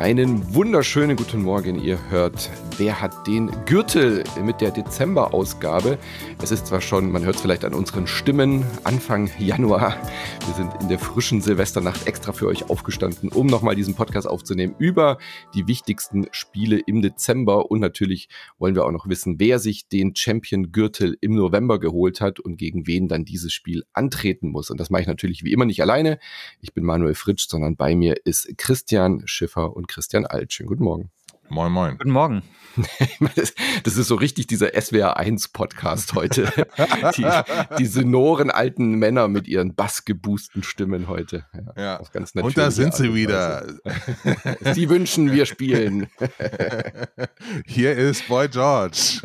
Einen wunderschönen guten Morgen. Ihr hört, wer hat den Gürtel mit der Dezember-Ausgabe. Es ist zwar schon, man hört es vielleicht an unseren Stimmen, Anfang Januar. Wir sind in der frischen Silvesternacht extra für euch aufgestanden, um nochmal diesen Podcast aufzunehmen über die wichtigsten Spiele im Dezember. Und natürlich wollen wir auch noch wissen, wer sich den Champion-Gürtel im November geholt hat und gegen wen dann dieses Spiel antreten muss. Und das mache ich natürlich wie immer nicht alleine. Ich bin Manuel Fritsch, sondern bei mir ist Christian Schiffer und Christian Alt. Schönen guten Morgen. Moin, moin. Guten Morgen. Das ist so richtig dieser SWR1-Podcast heute. Die sonoren alten Männer mit ihren bassgeboosten Stimmen heute. Ja. Ganz und da sind sie wieder. Sie wünschen, wir spielen. Hier ist Boy George.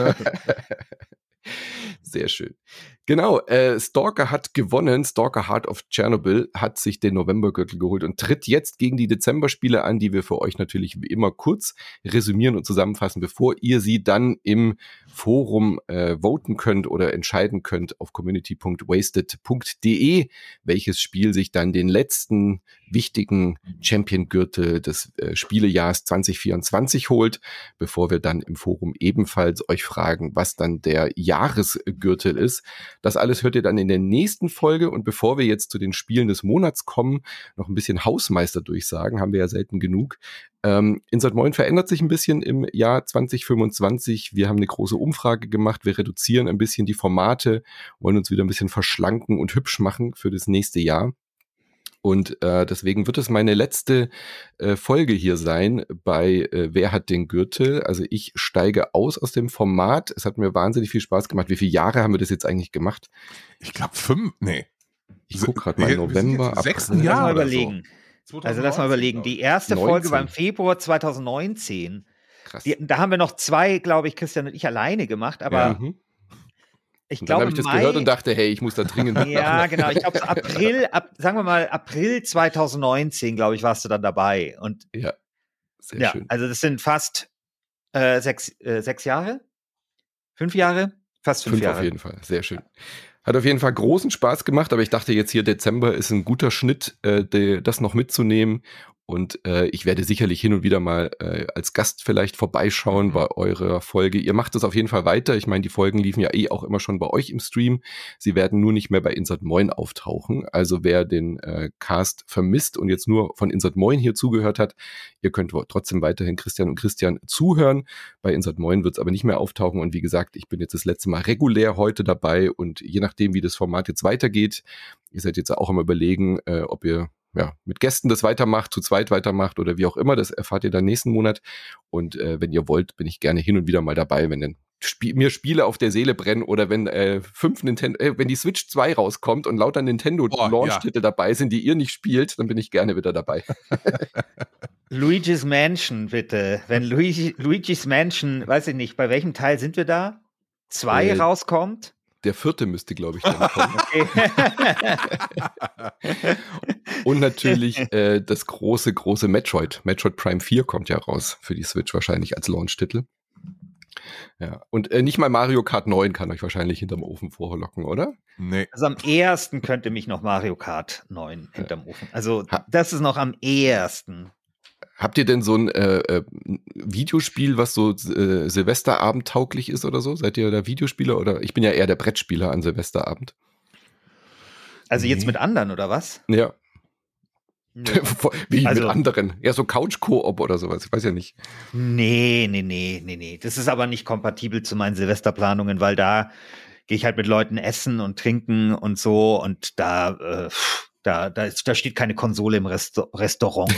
Sehr schön. Genau, Stalker hat gewonnen. Stalker Heart of Chernobyl hat sich den Novembergürtel geholt und tritt jetzt gegen die Dezemberspiele an, die wir für euch natürlich wie immer kurz resümieren und zusammenfassen, bevor ihr sie dann im Forum voten könnt oder entscheiden könnt auf community.wasted.de, welches Spiel sich dann den letzten wichtigen Champion-Gürtel des Spielejahrs 2024 holt, bevor wir dann im Forum ebenfalls euch fragen, was dann der Jahresgürtel ist. Das alles hört ihr dann in der nächsten Folge. Und bevor wir jetzt zu den Spielen des Monats kommen, noch ein bisschen Hausmeister durchsagen, haben wir ja selten genug. Insert Moin verändert sich ein bisschen im Jahr 2025. Wir haben eine große Umfrage gemacht. Wir reduzieren ein bisschen die Formate, wollen uns wieder ein bisschen verschlanken und hübsch machen für das nächste Jahr. Und deswegen wird es meine letzte Folge hier sein bei Wer hat den Gürtel? Also ich steige aus dem Format. Es hat mir wahnsinnig viel Spaß gemacht. Wie viele Jahre haben wir das jetzt eigentlich gemacht? Ich glaube 5, nee. Ich gucke gerade mal November. 6. Jahr Lass mal überlegen. So. Also lass mal überlegen. Die erste 19. Folge war im Februar 2019. Krass. Da haben wir noch 2, glaube ich, Christian und ich alleine gemacht, aber ja. Ich und glaube, dann habe ich das gehört und dachte, hey, ich muss da dringend. Ja, genau. Ich glaube, sagen wir mal April 2019, glaube ich, warst du dann dabei. Und ja, sehr schön. Also das sind fast 6 Jahre? 5 Jahre? Fast 5 Jahre. Auf jeden Fall, sehr schön. Hat auf jeden Fall großen Spaß gemacht, aber ich dachte jetzt hier, Dezember ist ein guter Schnitt, das noch mitzunehmen. Und ich werde sicherlich hin und wieder mal als Gast vielleicht vorbeischauen bei eurer Folge. Ihr macht das auf jeden Fall weiter. Ich meine, die Folgen liefen ja auch immer schon bei euch im Stream. Sie werden nur nicht mehr bei Insert Moin auftauchen. Also wer den Cast vermisst und jetzt nur von Insert Moin hier zugehört hat, ihr könnt trotzdem weiterhin Christian und Christian zuhören. Bei Insert Moin wird es aber nicht mehr auftauchen. Und wie gesagt, ich bin jetzt das letzte Mal regulär heute dabei. Und je nachdem, wie das Format jetzt weitergeht, ihr seid jetzt auch am Überlegen, ob ihr mit Gästen das weitermacht, zu zweit weitermacht oder wie auch immer, das erfahrt ihr dann nächsten Monat. Und wenn ihr wollt, bin ich gerne hin und wieder mal dabei, wenn dann mir Spiele auf der Seele brennen oder wenn wenn die Switch 2 rauskommt und lauter Nintendo-Launch-Titel dabei sind, die ihr nicht spielt, dann bin ich gerne wieder dabei. Luigi's Mansion, bitte. Wenn Luigi's Mansion, weiß ich nicht, bei welchem Teil sind wir da? 2 rauskommt? Der 4. müsste, glaube ich, dann kommen. Und natürlich das große Metroid. Metroid Prime 4 kommt ja raus für die Switch wahrscheinlich als Launch-Titel. Ja. Und nicht mal Mario Kart 9 kann euch wahrscheinlich hinterm Ofen vorlocken, oder? Nee. Also am ehesten könnte mich noch Mario Kart 9 hinterm Ofen. Also das ist noch am ehesten. Habt ihr denn so ein Videospiel, was so Silvesterabend tauglich ist oder so? Seid ihr da Videospieler oder? Ich bin ja eher der Brettspieler an Silvesterabend. Also jetzt mit anderen oder was? Ja. Wie also, mit anderen? Ja, so Couch-Koop oder sowas. Ich weiß ja nicht. Nee. Das ist aber nicht kompatibel zu meinen Silvesterplanungen, weil da gehe ich halt mit Leuten essen und trinken und so und da steht keine Konsole im Restaurant.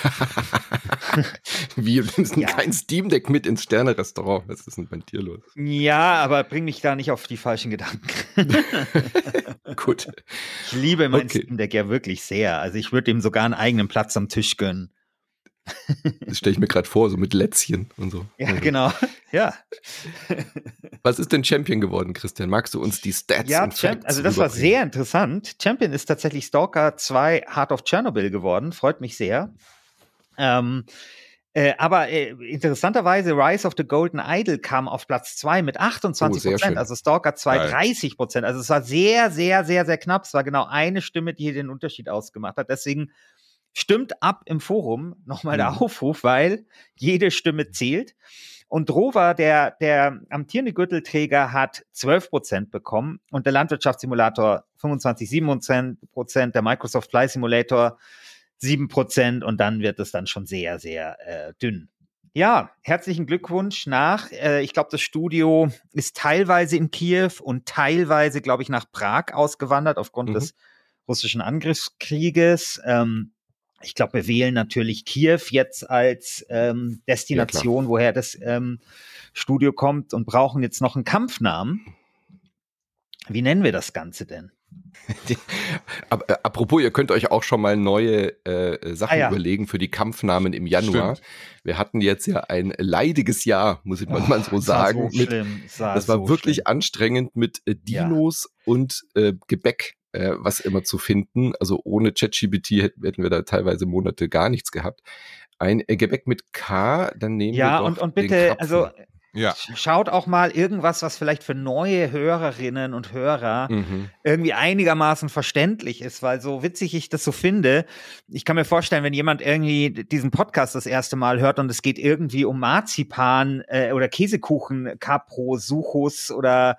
Wir müssen kein Steam Deck mit ins Sterne-Restaurant. Was ist denn bei dir los? Ja, aber bring mich da nicht auf die falschen Gedanken. Gut. Ich liebe mein Steam Deck ja wirklich sehr. Also ich würde ihm sogar einen eigenen Platz am Tisch gönnen. Das stelle ich mir gerade vor, so mit Lätzchen und so. Ja, genau. Ja. Was ist denn Champion geworden, Christian? Magst du uns die Stats und Facts also das war sehr interessant. Champion ist tatsächlich Stalker 2 Heart of Chernobyl geworden. Freut mich sehr. Aber interessanterweise Rise of the Golden Idol kam auf Platz 2 mit 28%, also Stalker 2 30%. Also es war sehr, sehr, sehr, sehr knapp. Es war genau eine Stimme, die hier den Unterschied ausgemacht hat. Deswegen Stimmt ab im Forum, nochmal der Aufruf, weil jede Stimme zählt. Und Rover, der amtierende Gürtelträger, hat 12% bekommen und der Landwirtschaftssimulator 25-27%, der Microsoft Flight Simulator 7% und dann wird es dann schon sehr, sehr dünn. Ja, herzlichen Glückwunsch nach. Ich glaube, das Studio ist teilweise in Kiew und teilweise, glaube ich, nach Prag ausgewandert aufgrund des russischen Angriffskrieges. Ich glaube, wir wählen natürlich Kiew jetzt als Destination, woher das Studio kommt und brauchen jetzt noch einen Kampfnamen. Wie nennen wir das Ganze denn? Apropos, ihr könnt euch auch schon mal neue Sachen überlegen für die Kampfnamen im Januar. Stimmt. Wir hatten jetzt ja ein leidiges Jahr, muss ich mal so sagen. Das war wirklich anstrengend mit Dinos und Gebäck, was immer zu finden. Also ohne ChatGPT hätten wir da teilweise Monate gar nichts gehabt. Ein Gebäck mit K, dann nehmen wir doch und bitte, den schaut auch mal irgendwas, was vielleicht für neue Hörerinnen und Hörer irgendwie einigermaßen verständlich ist, weil so witzig ich das so finde, ich kann mir vorstellen, wenn jemand irgendwie diesen Podcast das erste Mal hört und es geht irgendwie um Marzipan oder Käsekuchen, Capro, Suchus oder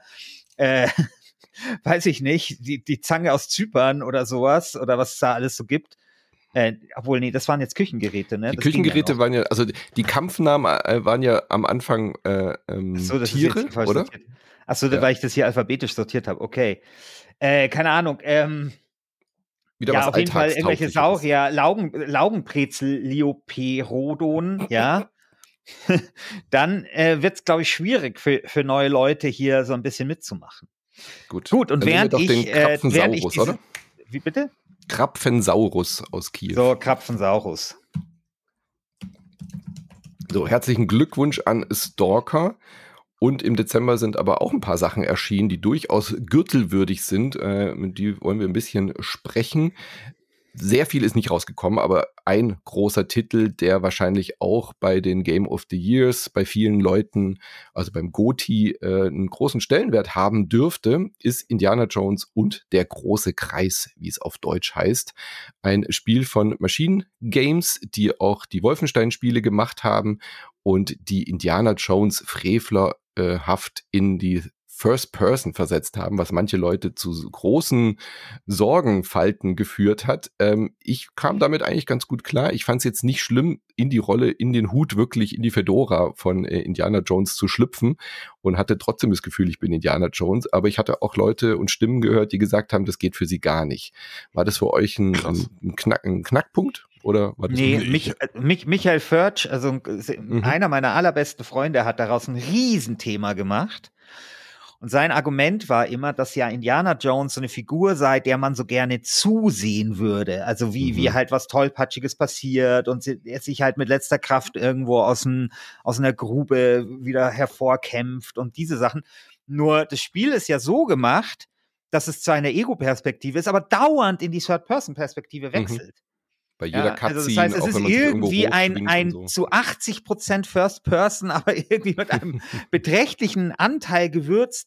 weiß ich nicht, die Zange aus Zypern oder sowas oder was es da alles so gibt. Obwohl, nee, das waren jetzt Küchengeräte, ne? Die Küchengeräte waren ja, also die Kampfnamen waren ja am Anfang Tiere, oder? Achso, weil ich das hier alphabetisch sortiert habe, okay. Keine Ahnung, wieder was auf jeden Fall irgendwelche Saurier, Laugenbrezel, Lioperodon, ja. Dann wird es, glaube ich, schwierig für neue Leute hier so ein bisschen mitzumachen. Gut, und während ich oder? Wie bitte? Krapfensaurus aus Kiew. So, Krapfensaurus. So, herzlichen Glückwunsch an Stalker. Und im Dezember sind aber auch ein paar Sachen erschienen, die durchaus gürtelwürdig sind. Mit die wollen wir ein bisschen sprechen. Sehr viel ist nicht rausgekommen, aber ein großer Titel, der wahrscheinlich auch bei den Game of the Years bei vielen Leuten, also beim GOTY, einen großen Stellenwert haben dürfte, ist Indiana Jones und der große Kreis, wie es auf Deutsch heißt. Ein Spiel von Machine Games, die auch die Wolfenstein-Spiele gemacht haben und die Indiana Jones frevlerhaft in die First Person versetzt haben, was manche Leute zu großen Sorgenfalten geführt hat. Ich kam damit eigentlich ganz gut klar. Ich fand es jetzt nicht schlimm, in die Rolle, in den Hut, wirklich in die Fedora von Indiana Jones zu schlüpfen und hatte trotzdem das Gefühl, ich bin Indiana Jones. Aber ich hatte auch Leute und Stimmen gehört, die gesagt haben, das geht für sie gar nicht. War das für euch ein Knackpunkt? Oder war das Michael Förtsch, also einer meiner allerbesten Freunde, hat daraus ein Riesenthema gemacht. Und sein Argument war immer, dass ja Indiana Jones so eine Figur sei, der man so gerne zusehen würde. Also wie halt was Tollpatschiges passiert und er sich halt mit letzter Kraft irgendwo aus einer Grube wieder hervorkämpft und diese Sachen. Nur das Spiel ist ja so gemacht, dass es zwar eine Ego-Perspektive ist, aber dauernd in die Third-Person-Perspektive wechselt. Bei jeder Cutscene, also das heißt, es ist irgendwie ein so. zu 80% First Person, aber irgendwie mit einem beträchtlichen Anteil gewürzt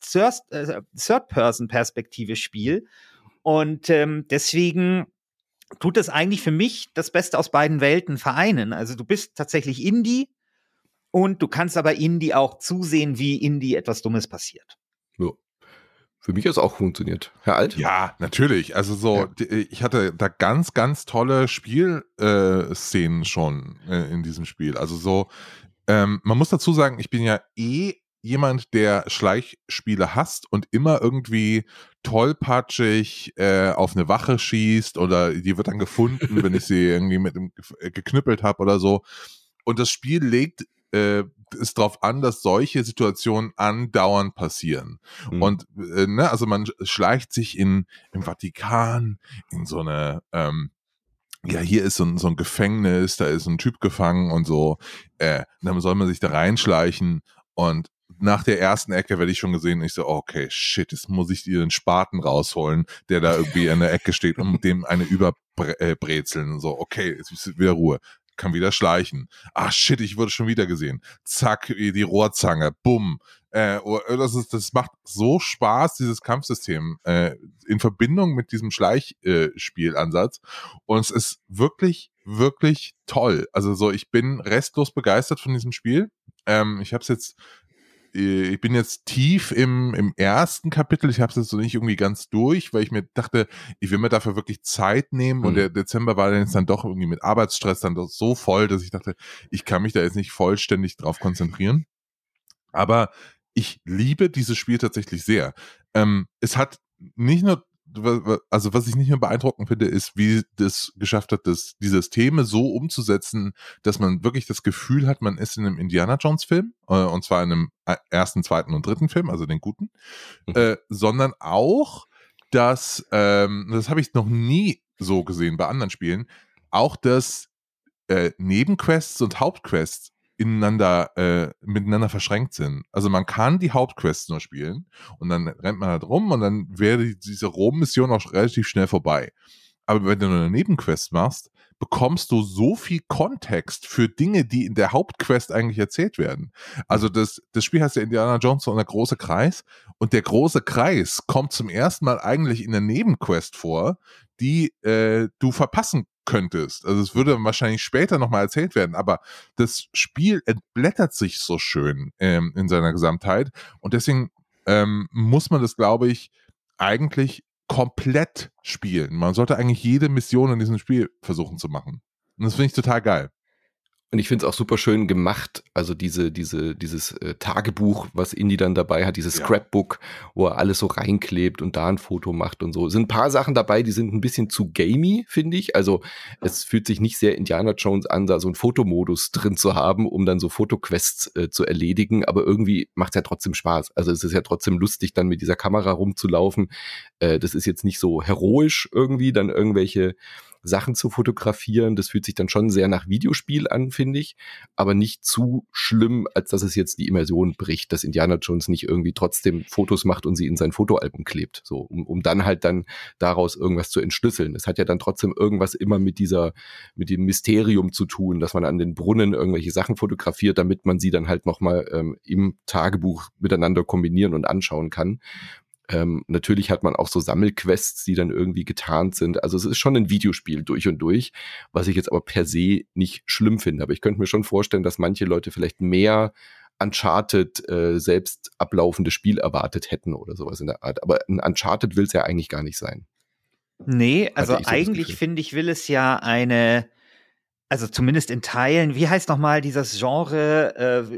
Third-Person-Perspektive Spiel. Und deswegen tut es eigentlich für mich das Beste aus beiden Welten vereinen. Also du bist tatsächlich Indie und du kannst aber Indie auch zusehen, wie Indie etwas Dummes passiert. Ja. Für mich hat es auch funktioniert. Herr Alt? Ja, natürlich. Also ich hatte da ganz, ganz tolle Spielszenen schon in diesem Spiel. Also man muss dazu sagen, ich bin ja jemand, der Schleichspiele hasst und immer irgendwie tollpatschig auf eine Wache schießt oder die wird dann gefunden, wenn ich sie irgendwie mit geknüppelt habe oder so. Und das Spiel legt es darauf an, dass solche Situationen andauernd passieren. Und also man schleicht sich im Vatikan in so eine hier ist so ein Gefängnis, da ist ein Typ gefangen und so, dann soll man sich da reinschleichen und nach der ersten Ecke werde ich schon gesehen und ich so, okay, shit, jetzt muss ich dir den Spaten rausholen, der da irgendwie in der Ecke steht und mit dem eine überbrezeln. So, okay, jetzt ist wieder Ruhe. Kann wieder schleichen. Ah, shit, ich wurde schon wieder gesehen. Zack, die Rohrzange, bumm. Das macht so Spaß, dieses Kampfsystem, in Verbindung mit diesem Schleichspielansatz. Und es ist wirklich, wirklich toll. Also so, ich bin restlos begeistert von diesem Spiel. Ich bin jetzt tief im ersten Kapitel. Ich habe es jetzt so nicht irgendwie ganz durch, weil ich mir dachte, ich will mir dafür wirklich Zeit nehmen. Und der Dezember war dann doch irgendwie mit Arbeitsstress dann doch so voll, dass ich dachte, ich kann mich da jetzt nicht vollständig drauf konzentrieren. Aber ich liebe dieses Spiel tatsächlich sehr. Es hat nicht nur, also was ich nicht nur beeindruckend finde, ist, wie das geschafft hat, die Systeme so umzusetzen, dass man wirklich das Gefühl hat, man ist in einem Indiana Jones Film, und zwar in einem ersten, zweiten und dritten Film, also den guten, sondern auch, das habe ich noch nie so gesehen bei anderen Spielen, auch dass Nebenquests und Hauptquests miteinander verschränkt sind. Also man kann die Hauptquests nur spielen und dann rennt man halt rum und dann wäre diese Rom-Mission auch relativ schnell vorbei. Aber wenn du eine Nebenquest machst, bekommst du so viel Kontext für Dinge, die in der Hauptquest eigentlich erzählt werden. Also das Spiel heißt ja Indiana Jones und der große Kreis, und der große Kreis kommt zum ersten Mal eigentlich in der Nebenquest vor, die du verpassen könntest. Also es würde wahrscheinlich später nochmal erzählt werden, aber das Spiel entblättert sich so schön in seiner Gesamtheit, und deswegen muss man das, glaube ich, eigentlich komplett spielen. Man sollte eigentlich jede Mission in diesem Spiel versuchen zu machen. Und das finde ich total geil. Und ich finde es auch super schön gemacht, also dieses Tagebuch, was Indy dann dabei hat, dieses Scrapbook, wo er alles so reinklebt und da ein Foto macht und so. Es sind ein paar Sachen dabei, die sind ein bisschen zu gamey, finde ich. Also es fühlt sich nicht sehr Indiana Jones an, da so einen Fotomodus drin zu haben, um dann so Fotoquests zu erledigen, aber irgendwie macht es ja trotzdem Spaß. Also es ist ja trotzdem lustig, dann mit dieser Kamera rumzulaufen. Das ist jetzt nicht so heroisch irgendwie, dann irgendwelche Sachen zu fotografieren. Das fühlt sich dann schon sehr nach Videospiel an, finde ich, aber nicht zu schlimm, als dass es jetzt die Immersion bricht, dass Indiana Jones nicht irgendwie trotzdem Fotos macht und sie in sein Fotoalbum klebt, so um dann halt dann daraus irgendwas zu entschlüsseln. Es hat ja dann trotzdem irgendwas immer mit dem Mysterium zu tun, dass man an den Brunnen irgendwelche Sachen fotografiert, damit man sie dann halt nochmal im Tagebuch miteinander kombinieren und anschauen kann. Natürlich hat man auch so Sammelquests, die dann irgendwie getarnt sind. Also es ist schon ein Videospiel durch und durch, was ich jetzt aber per se nicht schlimm finde. Aber ich könnte mir schon vorstellen, dass manche Leute vielleicht mehr Uncharted selbst ablaufendes Spiel erwartet hätten oder sowas in der Art. Aber ein Uncharted will es ja eigentlich gar nicht sein. Nee, also eigentlich finde ich, will es ja also zumindest in Teilen, wie heißt nochmal dieses Genre,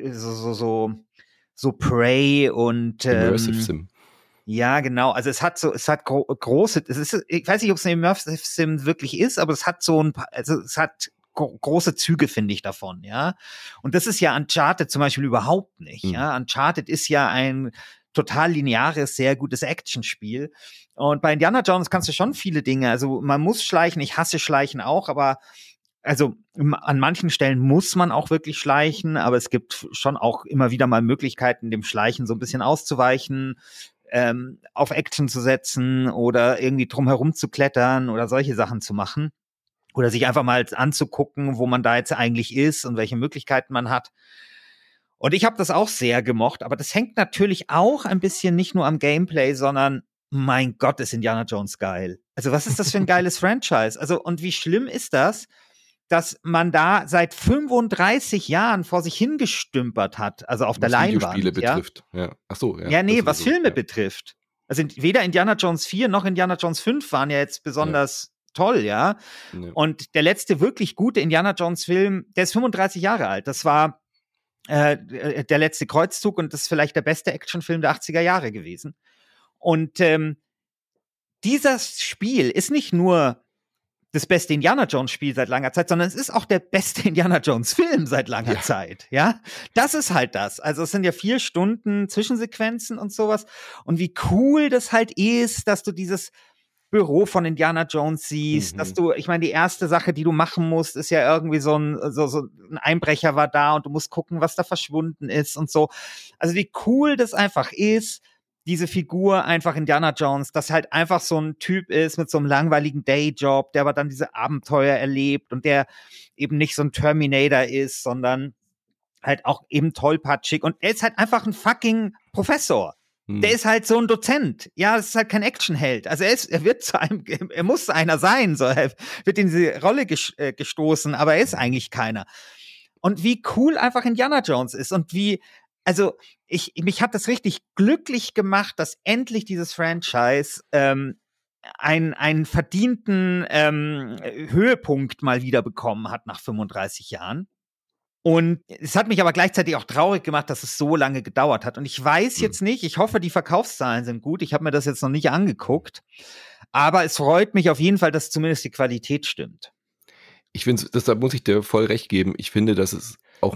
so Prey und Immersive Sim. Ja, genau. Also es hat große, ich weiß nicht, ob es ein Immersive Sim wirklich ist, aber es hat es hat große Züge, finde ich, davon, ja. Und das ist ja Uncharted zum Beispiel überhaupt nicht, ja. Uncharted ist ja ein total lineares, sehr gutes Actionspiel. Und bei Indiana Jones kannst du schon viele Dinge, also man muss schleichen, ich hasse Schleichen auch, aber also an manchen Stellen muss man auch wirklich schleichen, aber es gibt schon auch immer wieder mal Möglichkeiten, dem Schleichen so ein bisschen auszuweichen, auf Action zu setzen oder irgendwie drumherum zu klettern oder solche Sachen zu machen. Oder sich einfach mal anzugucken, wo man da jetzt eigentlich ist und welche Möglichkeiten man hat. Und ich habe das auch sehr gemocht, aber das hängt natürlich auch ein bisschen nicht nur am Gameplay, sondern mein Gott, ist Indiana Jones geil. Also was ist das für ein geiles Franchise? Also und wie schlimm ist das, dass man da seit 35 Jahren vor sich hingestümpert hat, also auf der Leinwand. Videospiele betrifft, ja. Ach so, ja. Ja, nee, was Filme betrifft. Also weder Indiana Jones 4 noch Indiana Jones 5 waren ja jetzt besonders toll, ja. Und der letzte wirklich gute Indiana Jones Film, der ist 35 Jahre alt. Das war der letzte Kreuzzug und das ist vielleicht der beste Actionfilm der 80er Jahre gewesen. Und dieses Spiel ist nicht nur das beste Indiana Jones Spiel seit langer Zeit, sondern es ist auch der beste Indiana Jones Film seit langer Zeit, ja. Das ist halt das. Also es sind ja 4 Stunden Zwischensequenzen und sowas. Und wie cool das halt ist, dass du dieses Büro von Indiana Jones siehst, dass du, ich meine, die erste Sache, die du machen musst, ist ja irgendwie so ein Einbrecher war da und du musst gucken, was da verschwunden ist und so. Also wie cool das einfach ist, diese Figur einfach Indiana Jones, dass halt einfach so ein Typ ist mit so einem langweiligen Dayjob, der aber dann diese Abenteuer erlebt und der eben nicht so ein Terminator ist, sondern halt auch eben tollpatschig und er ist halt einfach ein fucking Professor. Der ist halt so ein Dozent. Ja, das ist halt kein Actionheld. Also er muss einer sein. So, er wird in diese Rolle gestoßen, aber er ist eigentlich keiner. Und wie cool einfach Indiana Jones ist und also mich hat das richtig glücklich gemacht, dass endlich dieses Franchise einen verdienten Höhepunkt mal wieder bekommen hat nach 35 Jahren. Und es hat mich aber gleichzeitig auch traurig gemacht, dass es so lange gedauert hat. Und ich weiß jetzt nicht, ich hoffe, die Verkaufszahlen sind gut. Ich habe mir das jetzt noch nicht angeguckt. Aber es freut mich auf jeden Fall, dass zumindest die Qualität stimmt. Ich finde, deshalb muss ich dir voll recht geben. Ich finde, das ist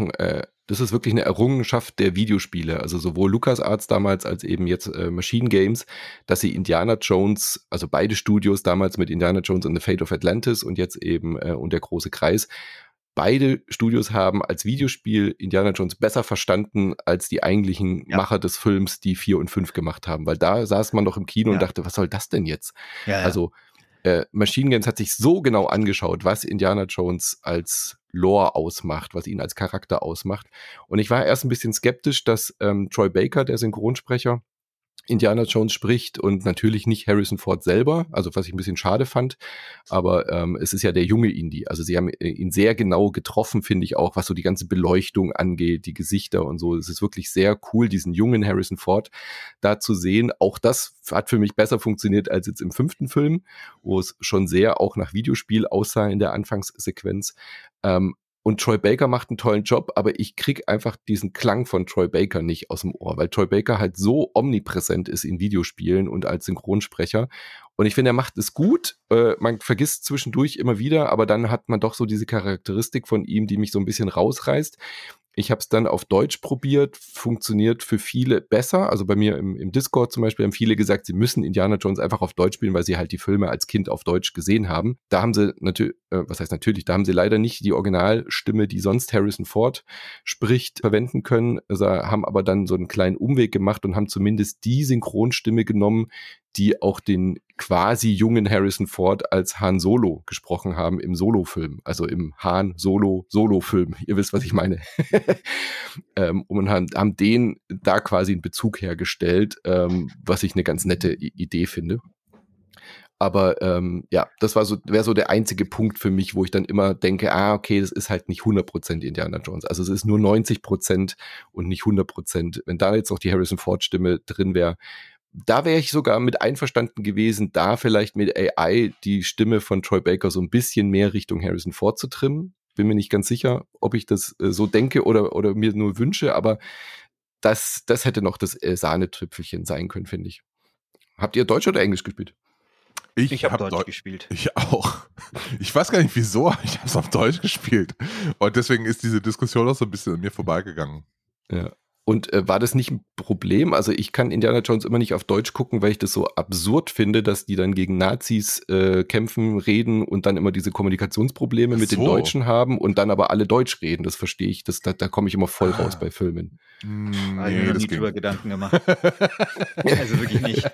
wirklich eine Errungenschaft der Videospiele. Also sowohl LucasArts damals als eben jetzt Machine Games, dass sie Indiana Jones, also beide Studios damals mit Indiana Jones and the Fate of Atlantis und jetzt eben und der große Kreis, beide Studios haben als Videospiel Indiana Jones besser verstanden als die eigentlichen Macher des Films, die 4 und 5 gemacht haben. Weil da saß man doch im Kino und dachte, was soll das denn jetzt? Ja. Also Machine Games hat sich so genau angeschaut, was Indiana Jones als Lore ausmacht, was ihn als Charakter ausmacht. Und ich war erst ein bisschen skeptisch, dass Troy Baker, der Synchronsprecher, Indiana Jones spricht und natürlich nicht Harrison Ford selber, also was ich ein bisschen schade fand, aber es ist ja der junge Indy, also sie haben ihn sehr genau getroffen, finde ich auch, was so die ganze Beleuchtung angeht, die Gesichter und so, es ist wirklich sehr cool, diesen jungen Harrison Ford da zu sehen, auch das hat für mich besser funktioniert als jetzt im 5. Film, wo es schon sehr auch nach Videospiel aussah in der Anfangssequenz, und Troy Baker macht einen tollen Job, aber ich krieg einfach diesen Klang von Troy Baker nicht aus dem Ohr, weil Troy Baker halt so omnipräsent ist in Videospielen und als Synchronsprecher. Und ich finde, er macht es gut. Man vergisst zwischendurch immer wieder, aber dann hat man doch so diese Charakteristik von ihm, die mich so ein bisschen rausreißt. Ich habe es dann auf Deutsch probiert, funktioniert für viele besser. Also bei mir im Discord zum Beispiel haben viele gesagt, sie müssen Indiana Jones einfach auf Deutsch spielen, weil sie halt die Filme als Kind auf Deutsch gesehen haben. Da haben sie natürlich, da haben sie leider nicht die Originalstimme, die sonst Harrison Ford spricht, verwenden können. Also haben aber dann so einen kleinen Umweg gemacht und haben zumindest die Synchronstimme genommen, die auch den quasi jungen Harrison Ford als Han Solo gesprochen haben im Solo-Film, also im Han Solo-Film. Ihr wisst, was ich meine. Und haben den da quasi einen Bezug hergestellt, was ich eine ganz nette Idee finde. Aber das wäre so der einzige Punkt für mich, wo ich dann immer denke, okay, das ist halt nicht 100% Indiana Jones. Also es ist nur 90% und nicht 100%. Wenn da jetzt noch die Harrison Ford-Stimme drin wäre, da wäre ich sogar mit einverstanden gewesen, da vielleicht mit AI die Stimme von Troy Baker so ein bisschen mehr Richtung Harrison Ford zu trimmen. Bin mir nicht ganz sicher, ob ich das so denke oder mir nur wünsche, aber das hätte noch das Sahnetrüpfelchen sein können, finde ich. Habt ihr Deutsch oder Englisch gespielt? Ich habe Deutsch gespielt. Ich auch. Ich weiß gar nicht wieso, aber ich habe es auf Deutsch gespielt. Und deswegen ist diese Diskussion auch so ein bisschen an mir vorbeigegangen. Ja. Und war das nicht ein Problem? Also ich kann Indiana Jones immer nicht auf Deutsch gucken, weil ich das so absurd finde, dass die dann gegen Nazis kämpfen, reden und dann immer diese Kommunikationsprobleme mit den Deutschen haben und dann aber alle Deutsch reden. Das verstehe ich. Da komme ich immer voll raus bei Filmen. Ich habe mir nie drüber Gedanken gemacht. Also wirklich nicht.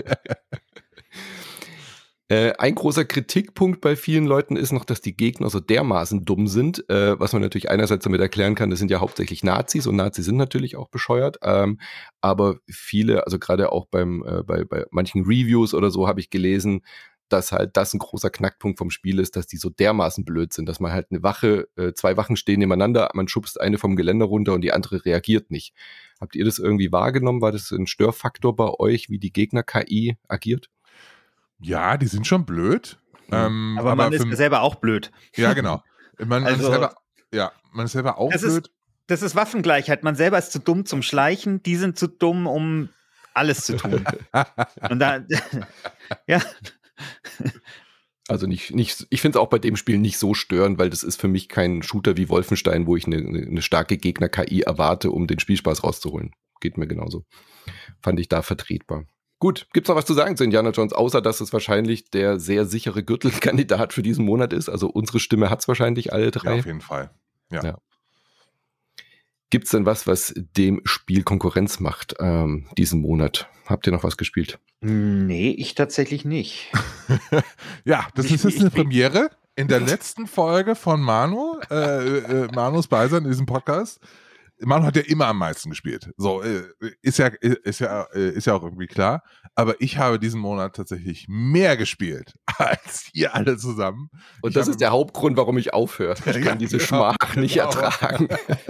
Ein großer Kritikpunkt bei vielen Leuten ist noch, dass die Gegner so dermaßen dumm sind, was man natürlich einerseits damit erklären kann, das sind ja hauptsächlich Nazis und Nazis sind natürlich auch bescheuert, aber viele, also gerade auch bei manchen Reviews oder so habe ich gelesen, dass halt das ein großer Knackpunkt vom Spiel ist, dass die so dermaßen blöd sind, dass man halt eine Wache, 2 Wachen stehen nebeneinander, man schubst eine vom Geländer runter und die andere reagiert nicht. Habt ihr das irgendwie wahrgenommen? War das ein Störfaktor bei euch, wie die Gegner-KI agiert? Ja, die sind schon blöd. Aber man ist selber auch blöd. Ja, genau. Man ist selber auch blöd. Das ist Waffengleichheit. Man selber ist zu dumm zum Schleichen, die sind zu dumm, um alles zu tun. Und da, ja. Also ich finde es auch bei dem Spiel nicht so störend, weil das ist für mich kein Shooter wie Wolfenstein, wo ich eine starke Gegner-KI erwarte, um den Spielspaß rauszuholen. Geht mir genauso. Fand ich da vertretbar. Gut, gibt's noch was zu sagen zu Indiana Jones, außer dass es wahrscheinlich der sehr sichere Gürtelkandidat für diesen Monat ist? Also unsere Stimme hat's wahrscheinlich alle 3. Ja, auf jeden Fall. Ja. Gibt's denn was dem Spiel Konkurrenz macht diesen Monat? Habt ihr noch was gespielt? Nee, ich tatsächlich nicht. Ja, das ist jetzt eine Premiere. In der letzten Folge von Manus Beisein in diesem Podcast Manu hat ja immer am meisten gespielt. So, ist ja auch irgendwie klar. Aber ich habe diesen Monat tatsächlich mehr gespielt als ihr alle zusammen. Und das ist der Hauptgrund, warum ich aufhöre. Ich kann diese Schmach nicht ertragen.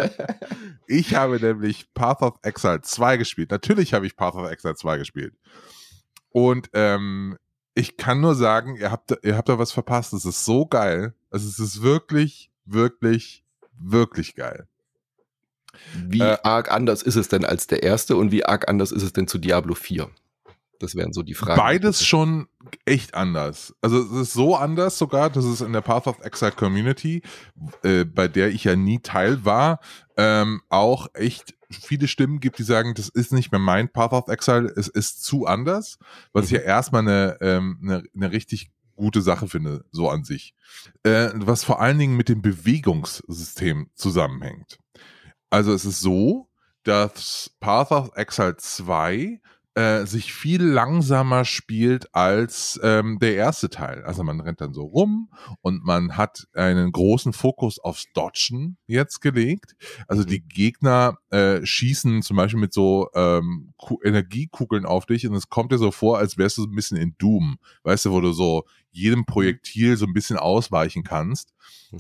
Ich habe nämlich Path of Exile 2 gespielt. Natürlich habe ich Path of Exile 2 gespielt. Und ich kann nur sagen, ihr habt da was verpasst. Es ist so geil. Also es ist wirklich, wirklich, wirklich geil. Wie arg anders ist es denn als der erste und wie arg anders ist es denn zu Diablo 4? Das wären so die Fragen. Beides schon echt anders. Also es ist so anders sogar, dass es in der Path of Exile Community, bei der ich ja nie Teil war, auch echt viele Stimmen gibt, die sagen, das ist nicht mehr mein Path of Exile, es ist zu anders, was ich ja erstmal eine richtig gute Sache finde, so an sich. Was vor allen Dingen mit dem Bewegungssystem zusammenhängt. Also es ist so, dass Path of Exile 2 sich viel langsamer spielt als der erste Teil. Also man rennt dann so rum und man hat einen großen Fokus aufs Dodgen jetzt gelegt. Also die Gegner schießen zum Beispiel mit so Energiekugeln auf dich und es kommt dir so vor, als wärst du so ein bisschen in Doom. Weißt du, wo du so jedem Projektil so ein bisschen ausweichen kannst.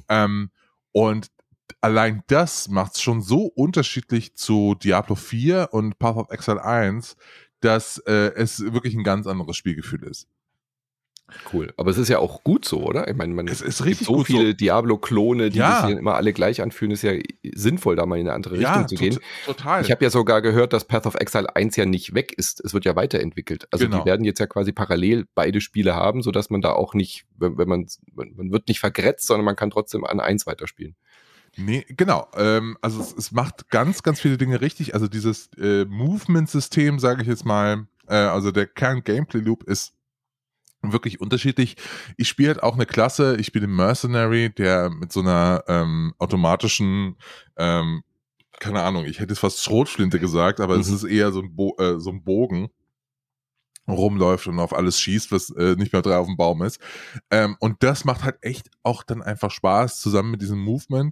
Und allein das macht es schon so unterschiedlich zu Diablo 4 und Path of Exile 1, dass es wirklich ein ganz anderes Spielgefühl ist. Cool. Aber es ist ja auch gut so, oder? Ich meine, es ist richtig so gut viele so. Diablo-Klone, die sich immer alle gleich anfühlen, ist ja sinnvoll, da mal in eine andere Richtung zu gehen. Total. Ich habe ja sogar gehört, dass Path of Exile 1 ja nicht weg ist. Es wird ja weiterentwickelt. Also die werden jetzt ja quasi parallel beide Spiele haben, sodass man da auch nicht, man wird nicht vergrätzt, sondern man kann trotzdem an 1 weiterspielen. Nee, genau. Also es macht ganz, ganz viele Dinge richtig. Also dieses Movement-System, sage ich jetzt mal, also der Kern-Gameplay-Loop ist wirklich unterschiedlich. Ich spiele halt auch eine Klasse, ich spiele den Mercenary, der mit so einer automatischen, keine Ahnung, ich hätte es fast Schrotflinte gesagt, aber es ist eher so ein Bogen, rumläuft und auf alles schießt, was nicht mehr auf dem Baum ist. Und das macht halt echt auch dann einfach Spaß, zusammen mit diesem Movement.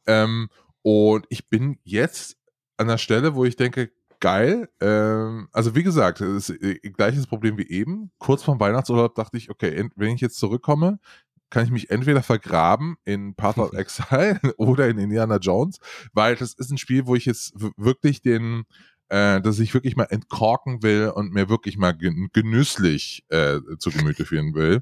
Und ich bin jetzt an der Stelle, wo ich denke, geil. Also wie gesagt, es ist gleiches Problem wie eben. Kurz vorm Weihnachtsurlaub dachte ich, okay, wenn ich jetzt zurückkomme, kann ich mich entweder vergraben in Path of Exile oder in Indiana Jones, weil das ist ein Spiel, wo ich jetzt wirklich dass ich wirklich mal entkorken will und mir wirklich mal genüsslich zu Gemüte führen will.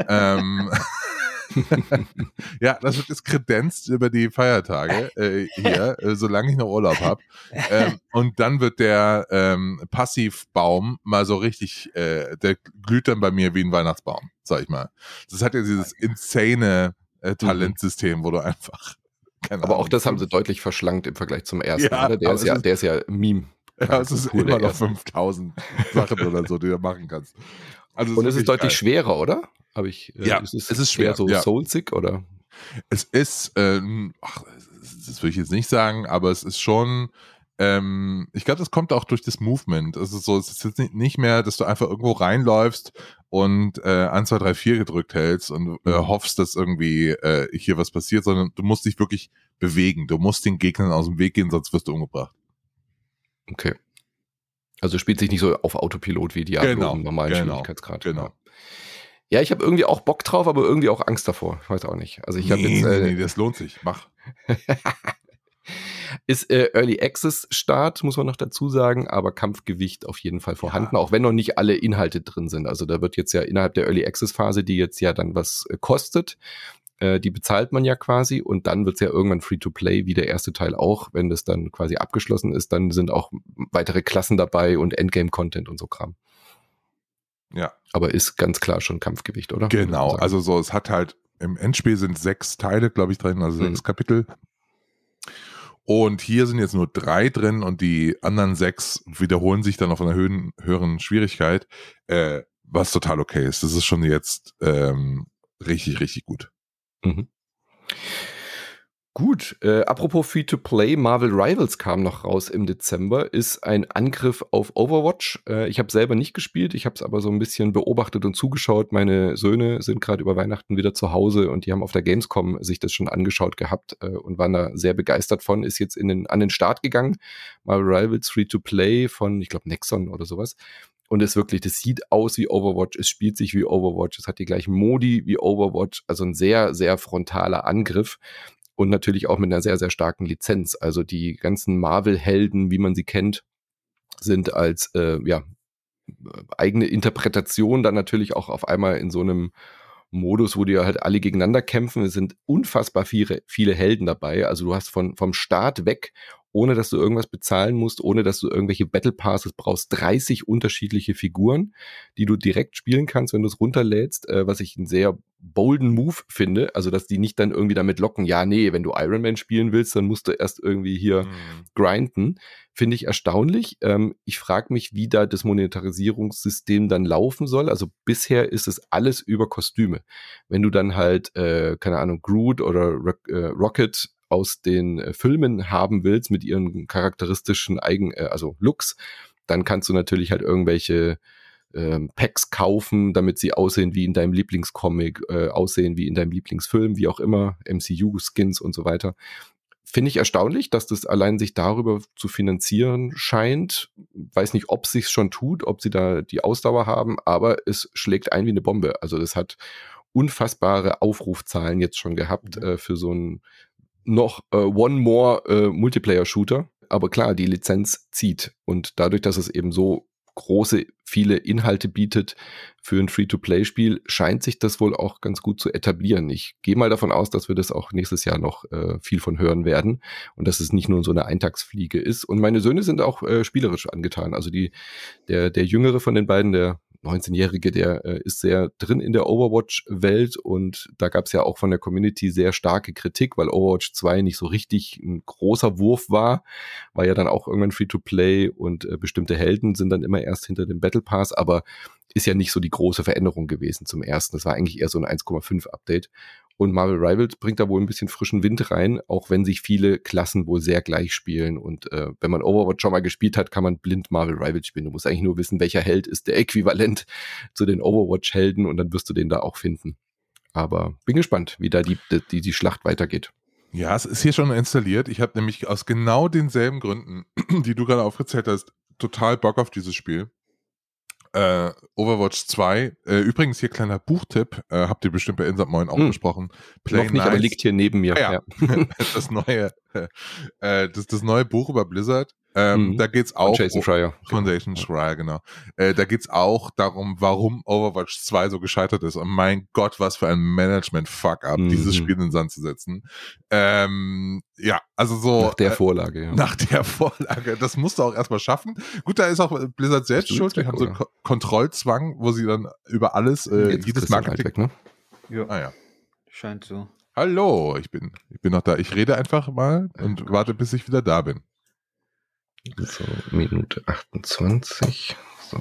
Ja, das wird jetzt kredenzt über die Feiertage hier, solange ich noch Urlaub habe. Und dann wird der Passivbaum mal so richtig, der glüht dann bei mir wie ein Weihnachtsbaum, sag ich mal. Das hat ja dieses insane Talentsystem, wo du einfach aber auch das haben sie deutlich verschlankt im Vergleich zum ersten. Ja, oder? Der ist ja Meme. Ja, es ist immer noch 5000 Sachen oder so, die du machen kannst. Also und es ist deutlich schwerer, oder? Ja, es ist schwer. So soulsick, oder? Es ist, das würde ich jetzt nicht sagen, aber es ist schon, ich glaube, das kommt auch durch das Movement. Es ist jetzt nicht mehr, dass du einfach irgendwo reinläufst und 1, 2, 3, 4 gedrückt hältst und hoffst, dass irgendwie hier was passiert, sondern du musst dich wirklich bewegen. Du musst den Gegnern aus dem Weg gehen, sonst wirst du umgebracht. Okay. Also spielt sich nicht so auf Autopilot wie Diablo im normalen Schwierigkeitsgrad. Genau. Ja, ich habe irgendwie auch Bock drauf, aber irgendwie auch Angst davor. Ich weiß auch nicht. Also ich habe jetzt. Nee, das lohnt sich. Mach. Ist Early Access Start, muss man noch dazu sagen, aber Kampfgewicht auf jeden Fall vorhanden, auch wenn noch nicht alle Inhalte drin sind. Also da wird jetzt ja innerhalb der Early Access Phase, die jetzt ja dann was kostet, die bezahlt man ja quasi und dann wird es ja irgendwann Free-to-Play, wie der erste Teil auch. Wenn das dann quasi abgeschlossen ist, dann sind auch weitere Klassen dabei und Endgame-Content und so Kram. Ja. Aber ist ganz klar schon Kampfgewicht, oder? Genau, also so, es hat halt, im Endspiel sind 6 Teile, glaube ich, drin, also 6 Kapitel. Und hier sind jetzt nur 3 drin und die anderen 6 wiederholen sich dann auf einer höheren Schwierigkeit, was total okay ist. Das ist schon jetzt richtig, richtig gut. Mhm. Gut, apropos Free-to-Play, Marvel Rivals kam noch raus im Dezember, ist ein Angriff auf Overwatch. Ich habe selber nicht gespielt, ich habe es aber so ein bisschen beobachtet und zugeschaut. Meine Söhne sind gerade über Weihnachten wieder zu Hause und die haben auf der Gamescom sich das schon angeschaut gehabt und waren da sehr begeistert von, ist jetzt an den Start gegangen. Marvel Rivals Free-to-Play von, ich glaube, Nexon oder sowas. Und es wirklich, das sieht aus wie Overwatch, es spielt sich wie Overwatch, es hat die gleichen Modi wie Overwatch, also ein sehr, sehr frontaler Angriff. Und natürlich auch mit einer sehr, sehr starken Lizenz. Also die ganzen Marvel-Helden, wie man sie kennt, sind als eigene Interpretation dann natürlich auch auf einmal in so einem Modus, wo die halt alle gegeneinander kämpfen. Es sind unfassbar viele Helden dabei. Also du hast vom Start weg, ohne dass du irgendwas bezahlen musst, ohne dass du irgendwelche Battle Passes brauchst, 30 unterschiedliche Figuren, die du direkt spielen kannst, wenn du es runterlädst, was ich einen sehr bolden Move finde, also dass die nicht dann irgendwie damit locken, ja, nee, wenn du Iron Man spielen willst, dann musst du erst irgendwie hier grinden. Finde ich erstaunlich. Ich frage mich, wie da das Monetarisierungssystem dann laufen soll. Also bisher ist es alles über Kostüme. Wenn du dann halt, keine Ahnung, Groot oder Rocket aus den Filmen haben willst mit ihren charakteristischen also Looks, dann kannst du natürlich halt irgendwelche Packs kaufen, damit sie aussehen wie in deinem Lieblingscomic, aussehen wie in deinem Lieblingsfilm, wie auch immer, MCU-Skins und so weiter. Finde ich erstaunlich, dass das allein sich darüber zu finanzieren scheint. Weiß nicht, ob es sich schon tut, ob sie da die Ausdauer haben, aber es schlägt ein wie eine Bombe. Also das hat unfassbare Aufrufzahlen jetzt schon gehabt für so ein noch One More Multiplayer-Shooter. Aber klar, die Lizenz zieht. Und dadurch, dass es eben so viele Inhalte bietet für ein Free-to-Play-Spiel, scheint sich das wohl auch ganz gut zu etablieren. Ich gehe mal davon aus, dass wir das auch nächstes Jahr noch viel von hören werden und dass es nicht nur so eine Eintagsfliege ist. Und meine Söhne sind auch spielerisch angetan. Also der Jüngere von den beiden, der 19-Jährige, der ist sehr drin in der Overwatch-Welt und da gab es ja auch von der Community sehr starke Kritik, weil Overwatch 2 nicht so richtig ein großer Wurf war ja dann auch irgendwann Free-to-Play und bestimmte Helden sind dann immer erst hinter dem Battle Pass, aber ist ja nicht so die große Veränderung gewesen zum ersten. Das war eigentlich eher so ein 1,5 Update. Und Marvel Rivals bringt da wohl ein bisschen frischen Wind rein, auch wenn sich viele Klassen wohl sehr gleich spielen. Und wenn man Overwatch schon mal gespielt hat, kann man blind Marvel Rivals spielen. Du musst eigentlich nur wissen, welcher Held ist der Äquivalent zu den Overwatch-Helden und dann wirst du den da auch finden. Aber bin gespannt, wie da die Schlacht weitergeht. Ja, es ist hier schon installiert. Ich habe nämlich aus genau denselben Gründen, die du gerade aufgezählt hast, total Bock auf dieses Spiel. Overwatch 2. Übrigens hier kleiner Buchtipp, habt ihr bestimmt bei Insert Moin auch besprochen. Play noch nicht, aber liegt hier neben mir. Ja. Das neue Buch über Blizzard. Da geht's auch von Jason Schreier. Von Jason Schreier, genau. Da geht's auch darum, warum Overwatch 2 so gescheitert ist. Und mein Gott, was für ein Management-Fuck-up, dieses Spiel in den Sand zu setzen. Ja, also so. Nach der Vorlage, ja. Nach der Vorlage. Das musst du auch erstmal schaffen. Gut, da ist auch Blizzard selbst schuld. Die haben so einen Kontrollzwang, wo sie dann über alles, jedes Marketing. Halt weg, ne? Ja. Ah ja. Scheint so. Hallo, ich bin noch da. Ich rede einfach mal und warte, bis ich wieder da bin. So, Minute 28. So.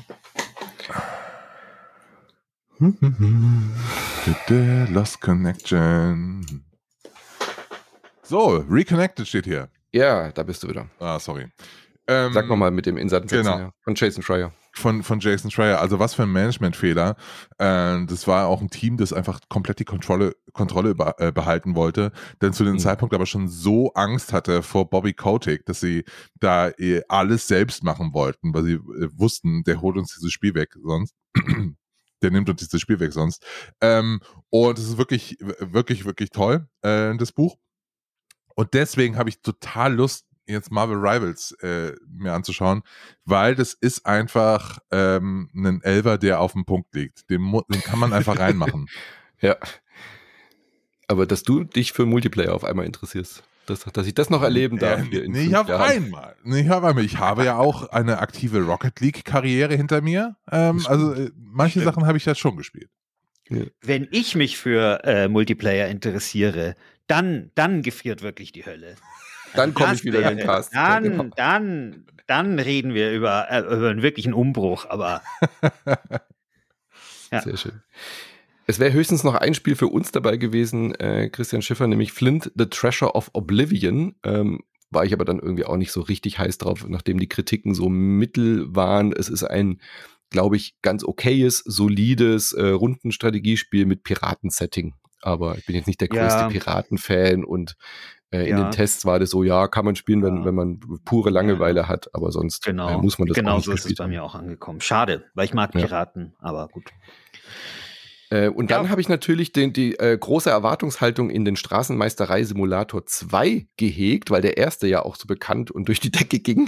Lost Connection. So, Reconnected steht hier. Ja, da bist du wieder. Ah, sorry. Sag nochmal mit dem Insertensetzen, genau. Ja, von Jason Schreier. Von Jason Schreier. Also was für ein Managementfehler. Das war auch ein Team, das einfach komplett die Kontrolle behalten wollte, denn zu dem Zeitpunkt aber schon so Angst hatte vor Bobby Kotick, dass sie da alles selbst machen wollten, weil sie wussten, der holt uns dieses Spiel weg sonst. Der nimmt uns dieses Spiel weg sonst. Und es ist wirklich, wirklich, wirklich toll, das Buch. Und deswegen habe ich total Lust, jetzt Marvel Rivals mir anzuschauen, weil das ist einfach ein Elfer, der auf dem Punkt liegt. Den kann man einfach reinmachen. Ja. Aber dass du dich für Multiplayer auf einmal interessierst, dass ich das noch erleben darf. Ich habe ja auch eine aktive Rocket League-Karriere hinter mir. Manche Sachen habe ich ja schon gespielt. Ja. Wenn ich mich für Multiplayer interessiere, dann gefriert wirklich die Hölle. Dann komme ich wieder in den Cast. Dann reden wir über einen wirklichen Umbruch, aber ja. Sehr schön. Es wäre höchstens noch ein Spiel für uns dabei gewesen, Christian Schiffer, nämlich Flint, The Treasure of Oblivion. War ich aber dann irgendwie auch nicht so richtig heiß drauf, nachdem die Kritiken so mittel waren. Es ist ein, glaube ich, ganz okayes, solides Rundenstrategiespiel mit Piraten-Setting. Aber ich bin jetzt nicht der größte Piraten-Fan und in den Tests war das so, ja, kann man spielen, wenn man pure Langeweile hat, aber sonst muss man das auch nicht so ist es bei mir auch angekommen. Schade, weil ich mag Piraten, aber gut. Und dann habe ich natürlich die große Erwartungshaltung in den Straßenmeisterei-Simulator 2 gehegt, weil der erste ja auch so bekannt und durch die Decke ging.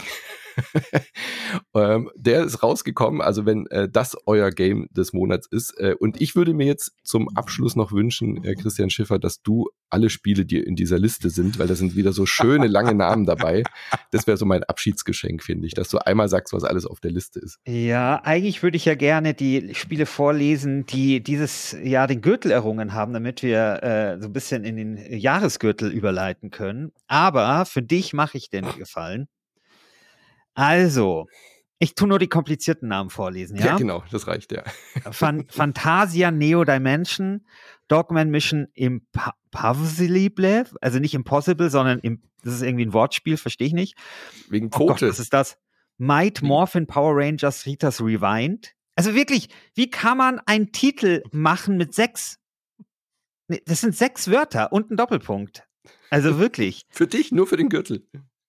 Der ist rausgekommen, also wenn das euer Game des Monats ist. Und ich würde mir jetzt zum Abschluss noch wünschen, Christian Schiffer, dass du alle Spiele, die in dieser Liste sind, weil da sind wieder so schöne, lange Namen dabei. Das wäre so mein Abschiedsgeschenk, finde ich, dass du einmal sagst, was alles auf der Liste ist. Ja, eigentlich würde ich ja gerne die Spiele vorlesen, die dieses Jahr den Gürtel errungen haben, damit wir so ein bisschen in den Jahresgürtel überleiten können. Aber für dich mache ich den Gefallen. Also, ich tue nur die komplizierten Namen vorlesen, ja? Ja, genau, das reicht, ja. Fantasia Neo Dimension, Dogman Mission Impossible, also nicht Impossible, sondern das ist irgendwie ein Wortspiel, verstehe ich nicht. Wegen Pfote. Oh Gott, was ist das? Might Morphin Power Rangers Ritas Rewind. Also wirklich, wie kann man einen Titel machen mit 6? Das sind 6 Wörter und ein Doppelpunkt. Also wirklich. Für dich, nur für den Gürtel.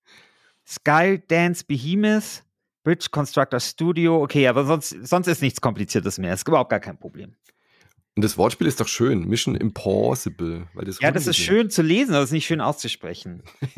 Skydance Behemoth, Bridge Constructor Studio, okay, aber sonst ist nichts Kompliziertes mehr. Ist überhaupt gar kein Problem. Und das Wortspiel ist doch schön. Mission Impossible. Weil das das ist schön zu lesen, aber es ist nicht schön auszusprechen.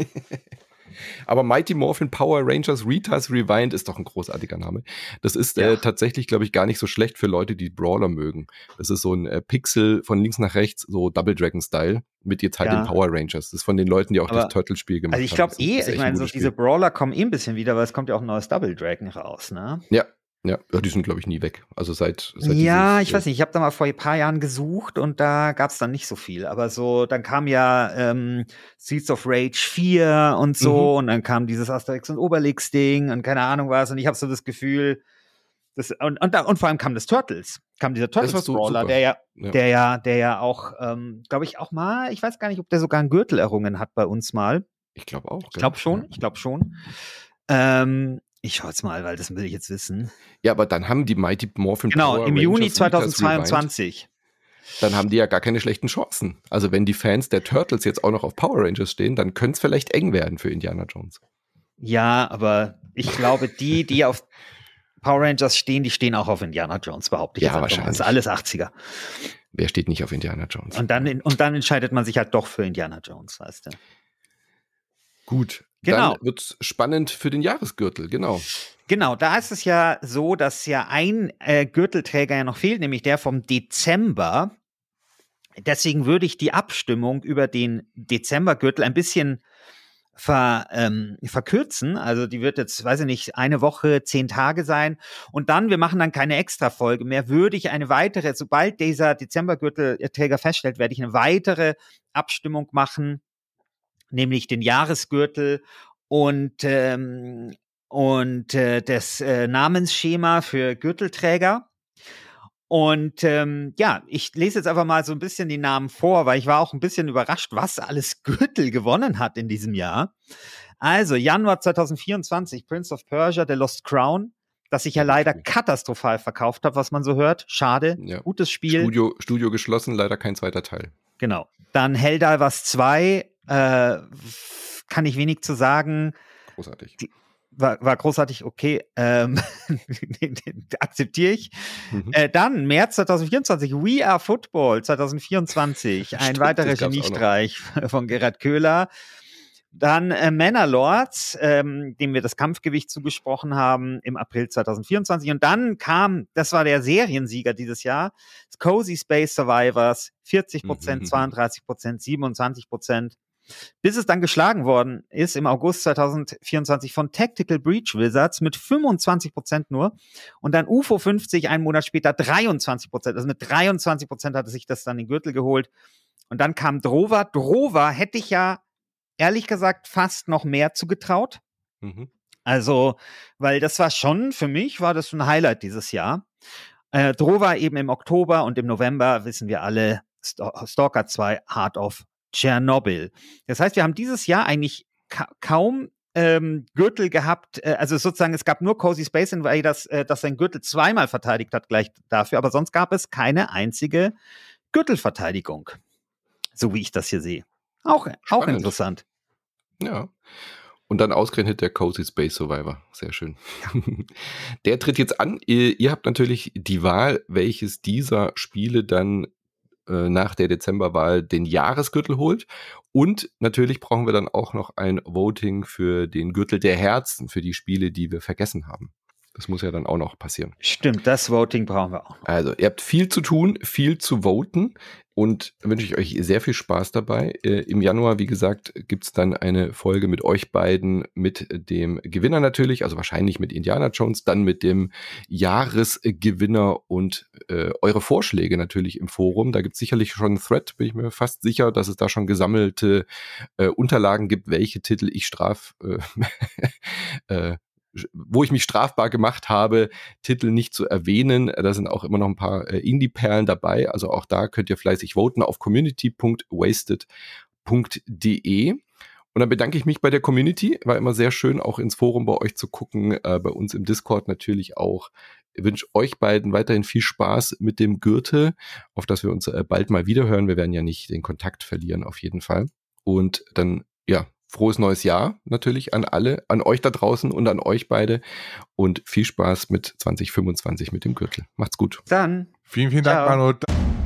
Aber Mighty Morphin Power Rangers Ritas Rewind ist doch ein großartiger Name. Das ist tatsächlich, glaube ich, gar nicht so schlecht für Leute, die Brawler mögen. Das ist so ein Pixel von links nach rechts, so Double Dragon-Style, mit jetzt halt den Power Rangers. Das ist von den Leuten, die auch das Turtle-Spiel gemacht haben. Also ich glaube ich meine, so diese Brawler kommen ein bisschen wieder, weil es kommt ja auch ein neues Double Dragon raus, ne? Ja, die sind, glaube ich, nie weg. Also seit ich weiß nicht, ich habe da mal vor ein paar Jahren gesucht und da gab es dann nicht so viel. Aber so, dann kam ja Seeds of Rage 4 und so und dann kam dieses Asterix und Obelix-Ding und keine Ahnung was. Und ich habe so das Gefühl, und vor allem kam dieser Turtles-Brawler, der ja auch, glaube ich, auch mal, ich weiß gar nicht, ob der sogar einen Gürtel errungen hat bei uns mal. Ich glaube auch. Ich glaube schon. Ich schaue jetzt mal, weil das will ich jetzt wissen. Ja, aber dann haben die Mighty Morphin Power Rangers im Juni 2022. Dann haben die ja gar keine schlechten Chancen. Also wenn die Fans der Turtles jetzt auch noch auf Power Rangers stehen, dann könnte es vielleicht eng werden für Indiana Jones. Ja, aber ich glaube, die auf Power Rangers stehen, die stehen auch auf Indiana Jones, behaupte ich. Ja, wahrscheinlich. Das ist alles 80er. Wer steht nicht auf Indiana Jones? Und dann entscheidet man sich halt doch für Indiana Jones, weißt du. Gut. Genau. Dann wird es spannend für den Jahresgürtel, genau. Genau, da ist es ja so, dass ja ein Gürtelträger ja noch fehlt, nämlich der vom Dezember. Deswegen würde ich die Abstimmung über den Dezembergürtel ein bisschen verkürzen. Also die wird jetzt, weiß ich nicht, 1 Woche, 10 Tage sein. Und dann, wir machen dann keine Extra-Folge mehr, würde ich eine weitere, sobald dieser Dezembergürtelträger feststellt, werde ich eine weitere Abstimmung machen, nämlich den Jahresgürtel und das Namensschema für Gürtelträger. Und ich lese jetzt einfach mal so ein bisschen die Namen vor, weil ich war auch ein bisschen überrascht, was alles Gürtel gewonnen hat in diesem Jahr. Also Januar 2024, Prince of Persia, The Lost Crown, das sich ja leider katastrophal verkauft hat, was man so hört. Schade, gutes Spiel. Studio geschlossen, leider kein zweiter Teil. Genau. Dann Helldivers 2, kann ich wenig zu sagen. Großartig. War großartig, okay. Akzeptiere ich. Dann März 2024, We Are Football 2024. Ein weiterer Geniestreich von Gerhard Köhler. Dann Manor-Lords, dem wir das Kampfgewicht zugesprochen haben im April 2024. Und dann kam, das war der Seriensieger dieses Jahr, Cozy Space Survivors, 40%, 32%, 27%. Bis es dann geschlagen worden ist im August 2024 von Tactical Breach Wizards mit 25% nur. Und dann UFO 50 einen Monat später 23%. Also mit 23% hatte sich das dann den Gürtel geholt. Und dann kam Drover. Drover hätte ich ja ehrlich gesagt fast noch mehr zugetraut. Also, weil das war schon, für mich war das ein Highlight dieses Jahr. Drova eben im Oktober und im November, wissen wir alle, Stalker 2, Heart of Chernobyl. Das heißt, wir haben dieses Jahr eigentlich kaum Gürtel gehabt, also sozusagen, es gab nur Cozy Space Invaders, das sein Gürtel zweimal verteidigt hat gleich dafür, aber sonst gab es keine einzige Gürtelverteidigung, so wie ich das hier sehe. Auch interessant. Ja. Und dann ausgerechnet der Cozy Space Survivor. Sehr schön. Der tritt jetzt an. Ihr habt natürlich die Wahl, welches dieser Spiele dann nach der Dezemberwahl den Jahresgürtel holt. Und natürlich brauchen wir dann auch noch ein Voting für den Gürtel der Herzen, für die Spiele, die wir vergessen haben. Das muss ja dann auch noch passieren. Stimmt, das Voting brauchen wir auch noch. Also, ihr habt viel zu tun, viel zu voten und wünsche ich euch sehr viel Spaß dabei. Im Januar, wie gesagt, gibt's dann eine Folge mit euch beiden, mit dem Gewinner natürlich, also wahrscheinlich mit Indiana Jones, dann mit dem Jahresgewinner und eure Vorschläge natürlich im Forum. Da gibt's sicherlich schon einen Thread, bin ich mir fast sicher, dass es da schon gesammelte Unterlagen gibt, welche Titel ich wo ich mich strafbar gemacht habe, Titel nicht zu erwähnen. Da sind auch immer noch ein paar Indie-Perlen dabei. Also auch da könnt ihr fleißig voten auf community.wasted.de. Und dann bedanke ich mich bei der Community. War immer sehr schön, auch ins Forum bei euch zu gucken. Bei uns im Discord natürlich auch. Ich wünsche euch beiden weiterhin viel Spaß mit dem Gürtel, auf dass wir uns bald mal wiederhören. Wir werden ja nicht den Kontakt verlieren, auf jeden Fall. Und dann, ja, frohes neues Jahr natürlich an alle, an euch da draußen und an euch beide und viel Spaß mit 2025 mit dem Gürtel. Macht's gut. Dann. Vielen Dank, Manu.